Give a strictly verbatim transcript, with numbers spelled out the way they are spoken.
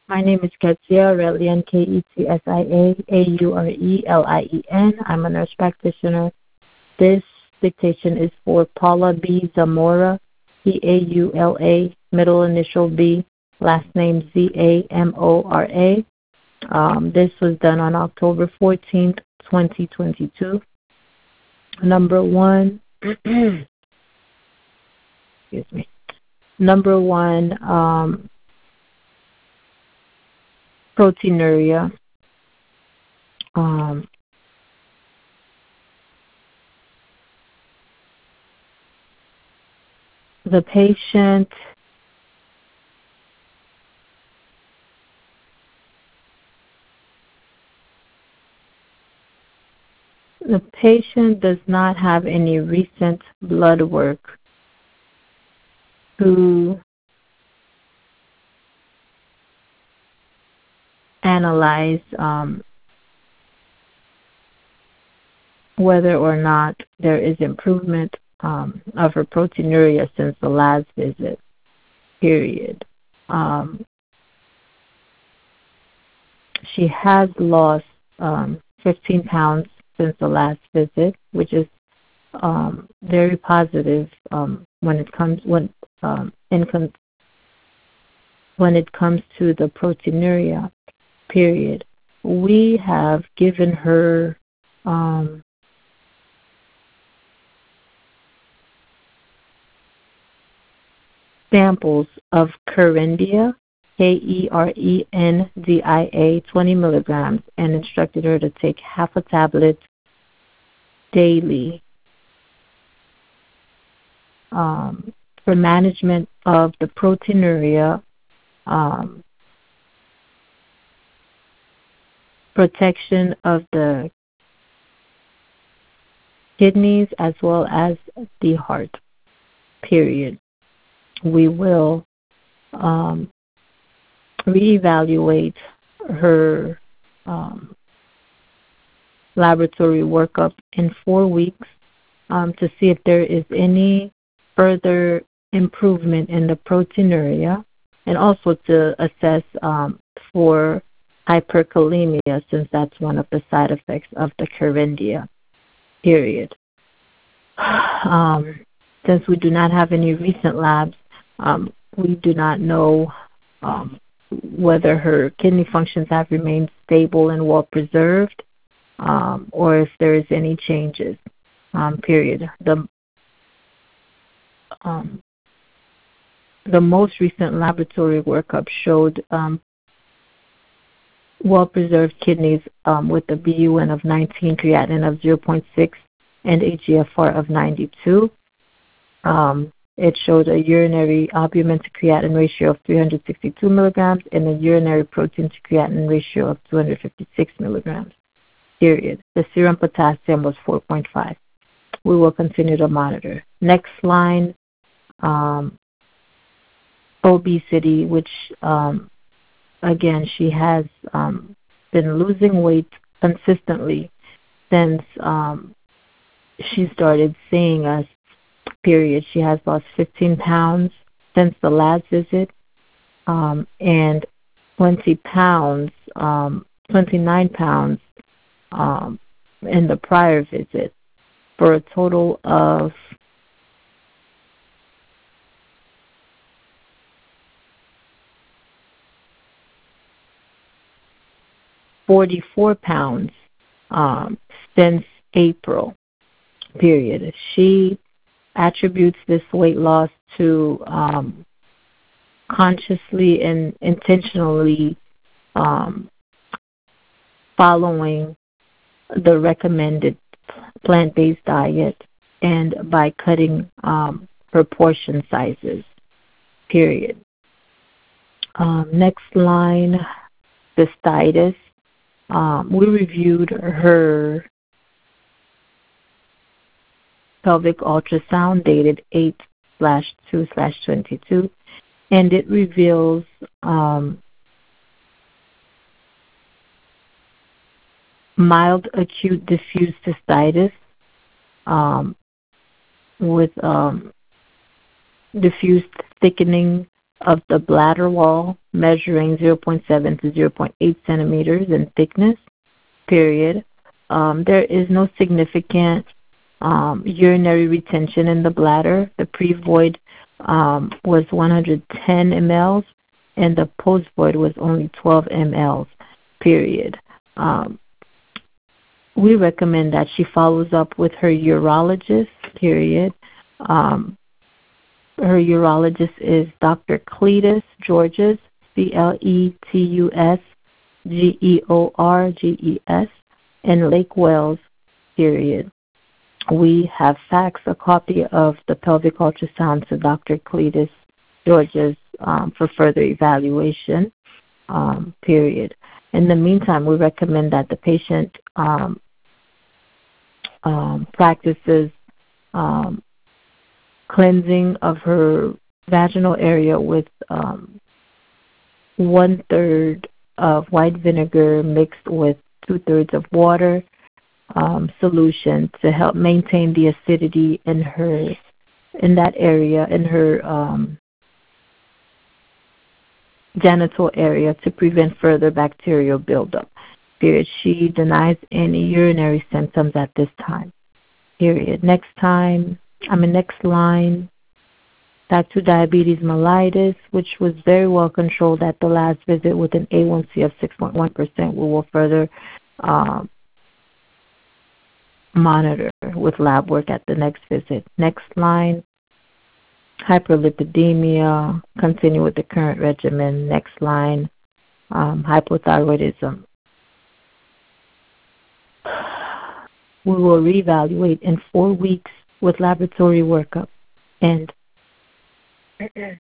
My name is Ketsia Aurelian, K E T S I A A U R E L I E N. I'm a nurse practitioner. This dictation is for Paula B. Zamora, P A U L A, middle initial B, last name Z A M O R A. Um, this was done on October fourteenth, twenty twenty-two. Number one, excuse me. Number one, um, proteinuria. Um, the patient the patient does not have any recent blood work to analyze um, whether or not there is improvement um, of her proteinuria since the last visit, period. Um, she has lost um, fifteen pounds since the last visit, which is um, very positive um, when it comes when um, in con- when it comes to the proteinuria, period. We have given her um, samples of Kerendia, K E R E N D I A, twenty milligrams, and instructed her to take half a tablet daily um, for management of the proteinuria, um, protection of the kidneys as well as the heart, period. We will um, reevaluate her um, laboratory workup in four weeks um, to see if there is any further improvement in the proteinuria, and also to assess um, for hyperkalemia, since that's one of the side effects of the Kerendia, period. Um, since we do not have any recent labs, um, we do not know um, whether her kidney functions have remained stable and well preserved, um, or if there is any changes, um, period. The, um, the most recent laboratory workup showed um, well-preserved kidneys um, with a B U N of nineteen, creatinine of zero point six, and a G F R of ninety-two. Um, it showed a urinary albumin to creatinine ratio of three hundred sixty-two milligrams and a urinary protein to creatinine ratio of two hundred fifty-six milligrams, period. The serum potassium was four point five. We will continue to monitor. Next line, um, obesity, which, um, again, she has um, been losing weight consistently since um, she started seeing us, period. She has lost fifteen pounds since the last visit, um, and twenty pounds, um, twenty-nine pounds um, in the prior visit, for a total of forty-four pounds um, since April, period. She attributes this weight loss to um, consciously and intentionally um, following the recommended plant-based diet and by cutting um, her portion sizes, period. Um, next line, cystitis. Um, we reviewed her pelvic ultrasound dated eight two twenty-two, and it reveals um, mild acute diffuse cystitis um, with um, diffuse thickening of the bladder wall, measuring zero point seven to zero point eight centimeters in thickness, period. Um, there is no significant um, urinary retention in the bladder. The pre-void um, was one hundred ten milliliters, and the post-void was only twelve milliliters, period. Um, we recommend that she follows up with her urologist, period. Um, her urologist is Doctor Cletus Georges, C L E T U S G E O R G E S, in Lake Wales, period. We have faxed a copy of the pelvic ultrasound to Doctor Cletus Georges um, for further evaluation, um, period. In the meantime, we recommend that the patient um, um, practices um, cleansing of her vaginal area with um, one-third of white vinegar mixed with two-thirds of water um, solution to help maintain the acidity in her in that area, in her um, genital area, to prevent further bacterial buildup. Period. She denies any urinary symptoms at this time. Period. Next time, I mean next line, type two diabetes mellitus, which was very well controlled at the last visit with an A one C of six point one percent. We will further um, monitor with lab work at the next visit. Next line, hyperlipidemia, continue with the current regimen. Next line, um, hypothyroidism. We will reevaluate in four weeks with laboratory workup. And